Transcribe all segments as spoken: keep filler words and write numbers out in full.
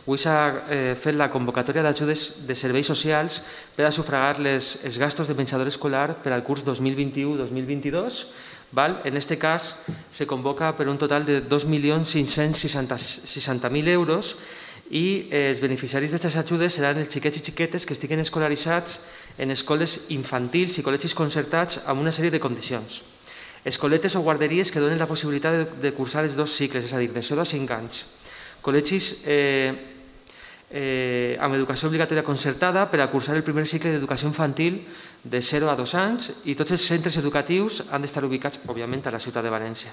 Avui s'ha fet la convocatòria d'ajudes de serveis socials per a sufragar els gastos de menjador escolar per al curs dos mil vint-i-u dos mil vint-i-dos. En aquest cas, se convoca per un total de dos milions cinc-cents seixanta mil euros i els beneficiaris d'aquestes ajudes seran els xiquets i xiquetes que estiguen escolaritzats en escoles infantils i col·legis concertats amb una sèrie de condicions. Escoletes o guarderies que donen la possibilitat de cursar els dos cicles, és a dir, de zero a cinc anys. Col·legis amb educació obligatòria concertada per a cursar el primer cicle d'educació infantil de zero a dos anys i tots els centres educatius han d'estar ubicats, òbviament, a la ciutat de València.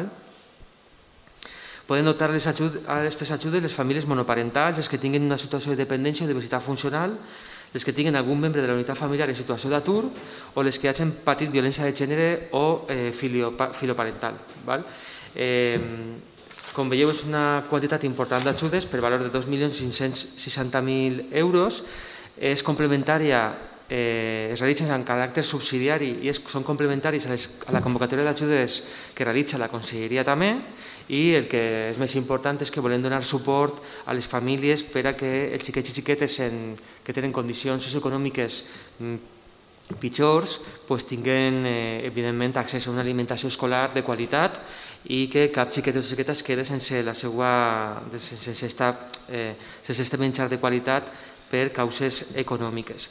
Poden optar a aquestes ajudes les famílies monoparentals, les que tinguin una situació de dependència o diversitat funcional, les que tinguin algun membre de la unitat familiar en situació d'atur o les que hagin patit violència de gènere o filoparental. Com veieu, és una quantitat important d'ajudes per valor de dos milions cinc-cents seixanta mil euros. És complementària, es realitzen amb caràcter subsidiari i són complementaris a la convocatòria d'ajudes que realitza la Conselleria també, i el que és més important és que volem donar suport a les famílies per a que els xiquets i xiquetes que tenen condicions socioeconòmiques pitjors tinguin, evidentment, accés a una alimentació escolar de qualitat i que cap xiquet o xiqueta es quedi sense la seva sense este menjar de qualitat per causes econòmiques.